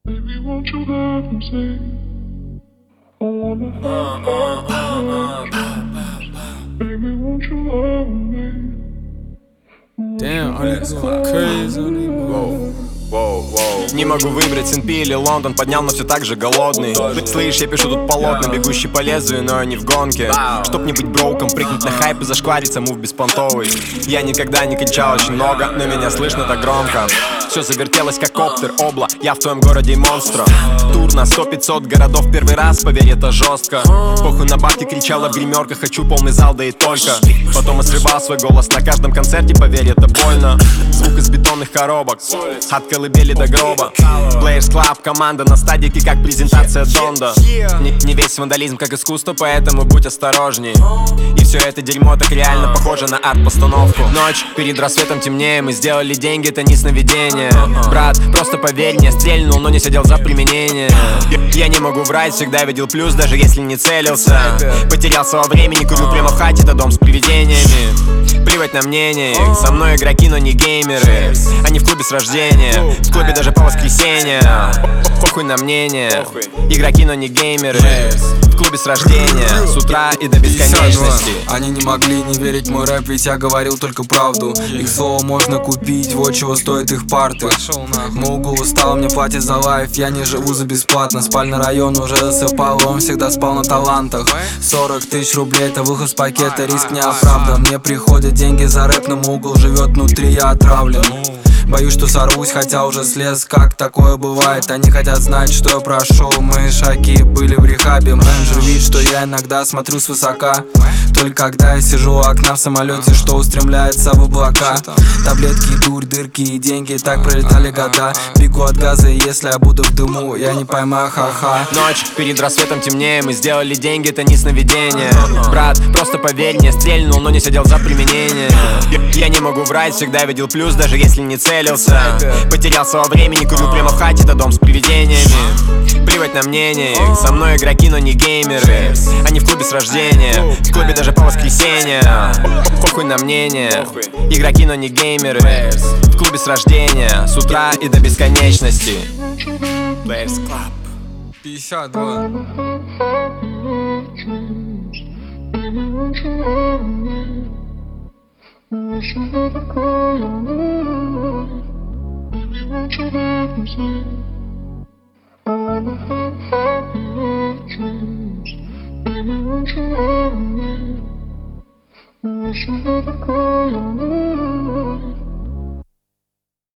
Baby, won't you let them sing? I wanna have Baby, won't you love me? Damn, all that's crazy on these. Не могу выбрать Сент-Пи или Лондон, поднял, но все так же голодный. Слышь, я пишу тут полотна, бегущий по лезвию, но не в гонке. Чтоб не быть броуком, прыгнуть на хайп и зашквариться, мув беспонтовый. Я никогда не кричал очень много, но меня слышно так громко. Все завертелось как коптер, обла, я в твоем городе монстра. Тур на 100-500 городов первый раз, поверь, это жестко. Похуй на бабки, кричала в гримерках, хочу полный зал, да и только. Потом я срывал свой голос на каждом концерте, поверь, это больно. Звук из бетонных коробок, от колыбели до гроба. Players Club, команда на стадике, как презентация Донда. Не весь вандализм как искусство, поэтому будь осторожней. И все это дерьмо так реально похоже на арт-постановку. Ночь, перед рассветом темнее, мы сделали деньги, это не сновидение. Брат, просто поверь, не стрельнул, но не сидел за применение. Я не могу врать, всегда видел плюс, даже если не целился. Потерялся во времени, курю прямо в хате, это дом с привидениями. Плевать на мнение их, со мной игроки, но не геймеры. Они в клубе с рождения, в клубе даже по воскресенье. Похуй на мнение, игроки, но не геймеры. В клубе с рождения, с утра и до бесконечности. Они не могли не верить в мой рэп, ведь я говорил только правду. Их слово можно купить, вот чего стоит их парты. Мугл устал, мне платит за лайф, я не живу за бесплатно. Спальный район уже засыпал, он всегда спал на талантах. 40 тысяч рублей, это выход с пакета, риск не оправдан. Мне приходят деньги за рэп, но Мугл живет внутри, я отравлен. Боюсь, что сорвусь, хотя уже слез, как такое бывает. Они хотят знать, что я прошел, мои шаги были в рехабе. Менеджер видит, что я иногда смотрю свысока, только когда я сижу у окна в самолете, что устремляется в облака. Таблетки, дурь, дырки и деньги, так пролетали года. Бегу от газа, и если я буду в дыму, я не поймаю, ха-ха. Ночь, перед рассветом темнее, мы сделали деньги, это не сновидение. Брат, просто поверь, не стрельнул, но не сидел за применение. Я не могу врать, всегда видел плюс, даже если не целился. Потерялся во времени, курю прямо в хате, это дом с привидениями. Плевать на мнение их, со мной игроки, но не геймеры. Они в клубе с рождения, в клубе даже по воскресенье. Похуй на мнение, игроки, но не геймеры. В клубе с рождения, с утра и до бесконечности. Players Club 52. Wish you had a call on me. Baby, won't you let them sing? I wanna have happier dreams. Baby, won't you love me? Wish you had a call on me.